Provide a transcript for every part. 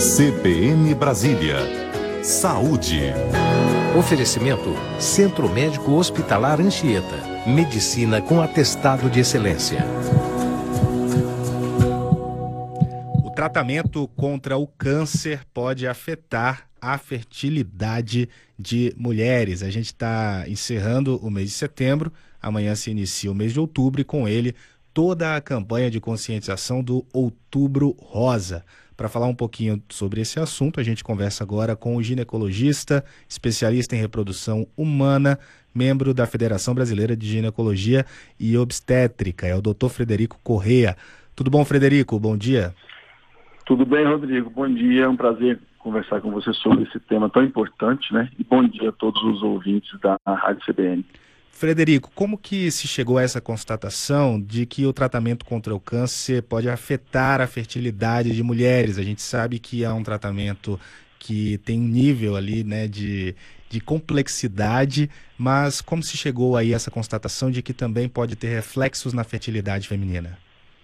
CBN Brasília. Saúde. Oferecimento Centro Médico Hospitalar Anchieta. Medicina com atestado de excelência. O tratamento contra o câncer pode afetar a fertilidade de mulheres. A gente está encerrando o mês de setembro, amanhã se inicia o mês de outubro e com ele toda a campanha de conscientização do Outubro Rosa. Para falar um pouquinho sobre esse assunto, a gente conversa agora com o ginecologista, especialista em reprodução humana, membro da Federação Brasileira de Ginecologia e Obstétrica, é o Dr. Frederico Corrêa. Tudo bom, Frederico? Bom dia. Tudo bem, Rodrigo. Bom dia. É um prazer conversar com você sobre esse tema tão importante, né? E bom dia a todos os ouvintes da Rádio CBN. Frederico, como que se chegou a essa constatação de que o tratamento contra o câncer pode afetar a fertilidade de mulheres? A gente sabe que é um tratamento que tem um nível ali, né, de complexidade, mas como se chegou aí a essa constatação de que também pode ter reflexos na fertilidade feminina?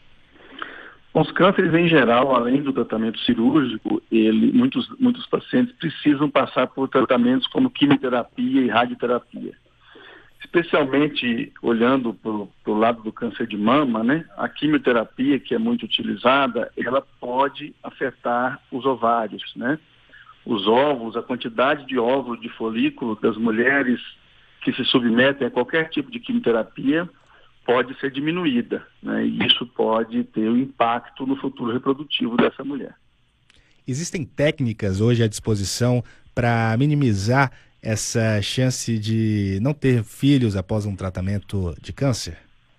Os cânceres, em geral, além do tratamento cirúrgico, muitos pacientes precisam passar por tratamentos como quimioterapia e radioterapia. Especialmente olhando para o lado do câncer de mama, né? A quimioterapia, que é muito utilizada, ela pode afetar os ovários, né? Os óvulos, a quantidade de óvulos de folículo das mulheres que se submetem a qualquer tipo de quimioterapia pode ser diminuída, né? E isso pode ter um impacto no futuro reprodutivo dessa mulher. Existem técnicas hoje à disposição para minimizar essa chance de não ter filhos após um tratamento de câncer?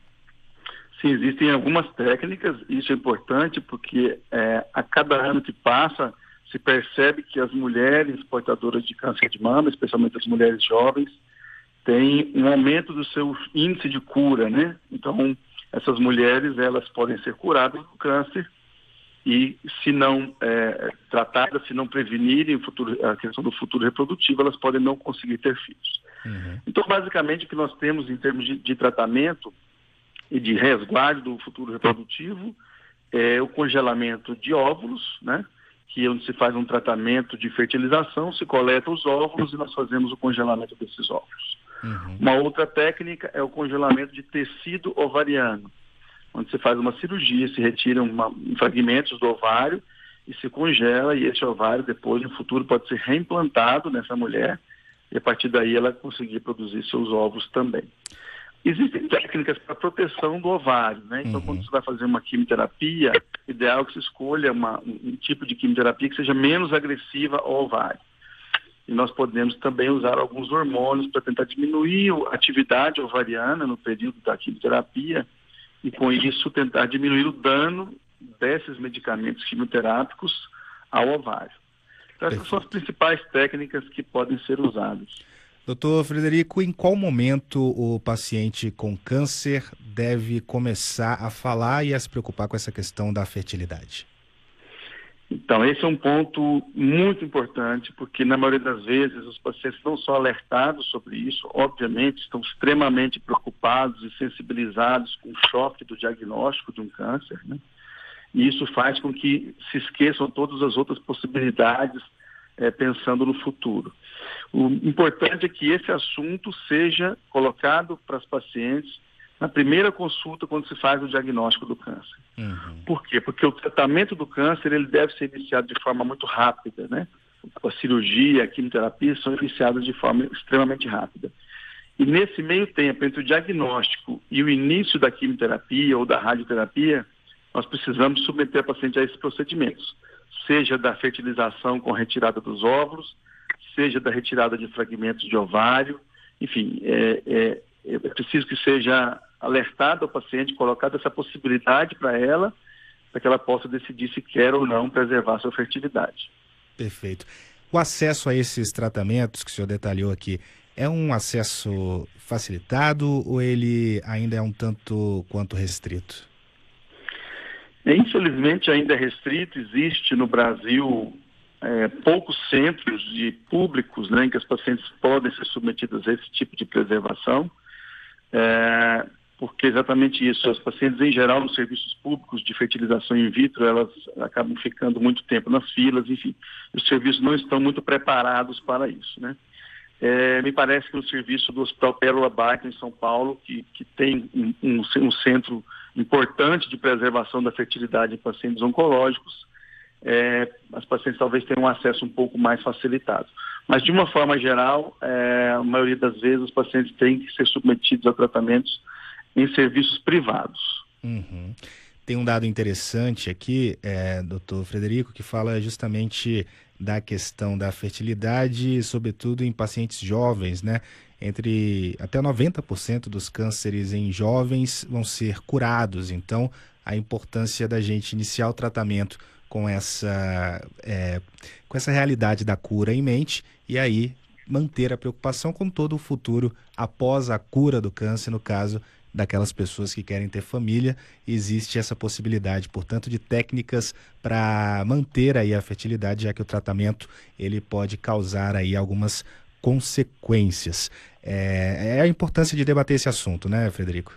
Sim, existem algumas técnicas, isso é importante porque a cada ano que passa se percebe que as mulheres portadoras de câncer de mama, especialmente as mulheres jovens, têm um aumento do seu índice de cura, né? Então, essas mulheres, elas podem ser curadas do câncer e, se não tratadas, se não prevenirem a questão do futuro reprodutivo, elas podem não conseguir ter filhos. Uhum. Então, basicamente, o que nós temos em termos de tratamento e de resguardo do futuro reprodutivo é o congelamento de óvulos, né? Que é onde se faz um tratamento de fertilização, se coleta os óvulos e nós fazemos o congelamento desses óvulos. Uhum. Uma outra técnica é o congelamento de tecido ovariano, onde se faz uma cirurgia, se retiram fragmentos do ovário e se congela, e esse ovário depois, no futuro, pode ser reimplantado nessa mulher e a partir daí ela conseguir produzir seus ovos também. Existem técnicas para proteção do ovário, né? Então, quando você vai fazer uma quimioterapia, ideal que se escolha um tipo de quimioterapia que seja menos agressiva ao ovário. E nós podemos também usar alguns hormônios para tentar diminuir a atividade ovariana no período da quimioterapia e, com isso, tentar diminuir o dano desses medicamentos quimioterápicos ao ovário. Então, essas são as principais técnicas que podem ser usadas. Doutor Frederico, em qual momento o paciente com câncer deve começar a falar e a se preocupar com essa questão da fertilidade? Então, esse é um ponto muito importante, porque na maioria das vezes os pacientes não são alertados sobre isso, obviamente estão extremamente preocupados e sensibilizados com o choque do diagnóstico de um câncer, né? E isso faz com que se esqueçam todas as outras possibilidades pensando no futuro. O importante é que esse assunto seja colocado para as pacientes na primeira consulta quando se faz o diagnóstico do câncer. Uhum. Por quê? Porque o tratamento do câncer ele deve ser iniciado de forma muito rápida, né? A cirurgia, a quimioterapia são iniciadas de forma extremamente rápida. E nesse meio tempo, entre o diagnóstico e o início da quimioterapia ou da radioterapia, nós precisamos submeter a paciente a esses procedimentos, seja da fertilização com retirada dos óvulos, seja da retirada de fragmentos de ovário, enfim, é preciso que seja alertado ao paciente, colocada essa possibilidade para ela, para que ela possa decidir se quer ou não preservar sua fertilidade. Perfeito. O acesso a esses tratamentos que o senhor detalhou aqui, é um acesso facilitado ou ele ainda é um tanto quanto restrito? Infelizmente ainda é restrito, existe no Brasil poucos centros públicos, né, em que as pacientes podem ser submetidas a esse tipo de preservação. porque exatamente isso, as pacientes em geral nos serviços públicos de fertilização in vitro, elas acabam ficando muito tempo nas filas, enfim, os serviços não estão muito preparados para isso, né? Me parece que o serviço do Hospital Pérola Barca, em São Paulo, que tem um centro importante de preservação da fertilidade em pacientes oncológicos, as pacientes talvez tenham um acesso um pouco mais facilitado. Mas, de uma forma geral, a maioria das vezes os pacientes têm que ser submetidos a tratamentos em serviços privados. Uhum. Tem um dado interessante aqui, doutor Frederico, que fala justamente da questão da fertilidade, sobretudo em pacientes jovens, né? Até 90% dos cânceres em jovens vão ser curados. Então, a importância da gente iniciar o tratamento com essa realidade da cura em mente e aí manter a preocupação com todo o futuro após a cura do câncer, no caso daquelas pessoas que querem ter família. Existe essa possibilidade, portanto, de técnicas para manter aí a fertilidade, já que o tratamento ele pode causar aí algumas consequências. É a importância de debater esse assunto, né, Frederico?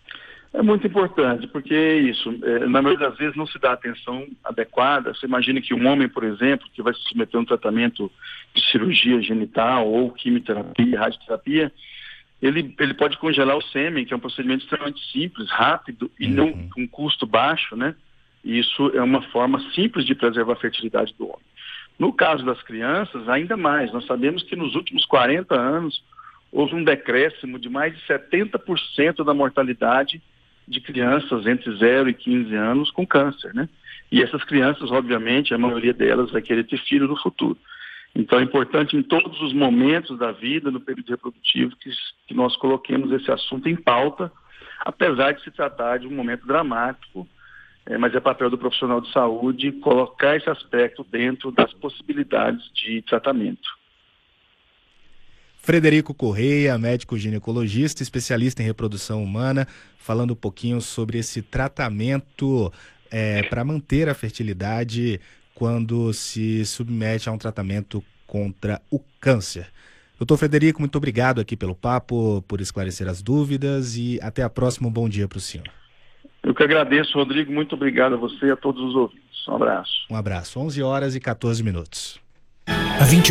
É muito importante, porque na maioria das vezes não se dá atenção adequada. Você imagina que um homem, por exemplo, que vai se submeter a um tratamento de cirurgia genital ou quimioterapia, radioterapia, ele pode congelar o sêmen, que é um procedimento extremamente simples, rápido e não com custo baixo, né? E isso é uma forma simples de preservar a fertilidade do homem. No caso das crianças, ainda mais. Nós sabemos que nos últimos 40 anos houve um decréscimo de mais de 70% da mortalidade de crianças entre 0 e 15 anos com câncer, né? E essas crianças, obviamente, a maioria delas vai querer ter filho no futuro. Então é importante em todos os momentos da vida, no período reprodutivo, que nós coloquemos esse assunto em pauta, apesar de se tratar de um momento dramático, mas é papel do profissional de saúde colocar esse aspecto dentro das possibilidades de tratamento. Frederico Correia, médico ginecologista, especialista em reprodução humana, falando um pouquinho sobre esse tratamento para manter a fertilidade quando se submete a um tratamento contra o câncer. Doutor Frederico, muito obrigado aqui pelo papo, por esclarecer as dúvidas e até a próxima. Um bom dia para o senhor. Eu que agradeço, Rodrigo. Muito obrigado a você e a todos os ouvintes. Um abraço. Um abraço. 11h14.